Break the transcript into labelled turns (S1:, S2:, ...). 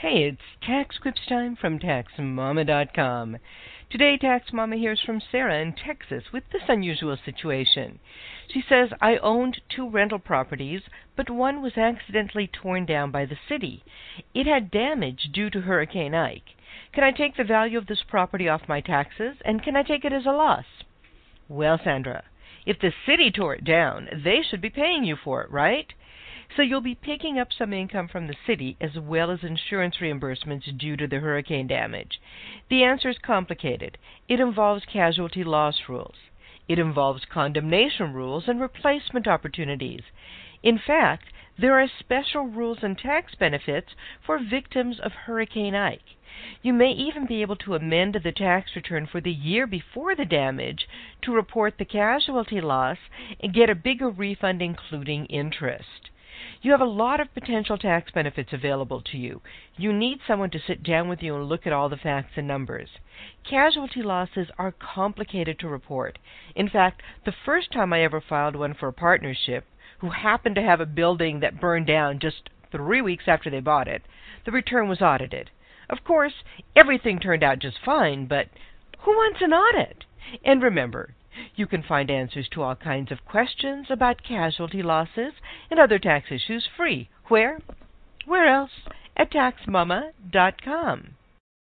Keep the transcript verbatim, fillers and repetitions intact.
S1: Hey, it's Tax Quips time from Tax Mama dot com. Today, Tax Mama hears from Sarah in Texas with this unusual situation. She says, I owned two rental properties, but one was accidentally torn down by the city. It had damage due to Hurricane Ike. Can I take the value of this property off my taxes, and can I take it as a loss? Well, Sandra, if the city tore it down, they should be paying you for it, right? So you'll be picking up some income from the city as well as insurance reimbursements due to the hurricane damage. The answer is complicated. It involves casualty loss rules. It involves condemnation rules and replacement opportunities. In fact, there are special rules and tax benefits for victims of Hurricane Ike. You may even be able to amend the tax return for the year before the damage to report the casualty loss and get a bigger refund including interest. You have a lot of potential tax benefits available to you. You need someone to sit down with you and look at all the facts and numbers. Casualty losses are complicated to report. In fact, the first time I ever filed one for a partnership who happened to have a building that burned down just three weeks after they bought it, the return was audited. Of course, everything turned out just fine, but who wants an audit? And remember, you can find answers to all kinds of questions about casualty losses and other tax issues free. Where? Where else? At Tax Mama dot com.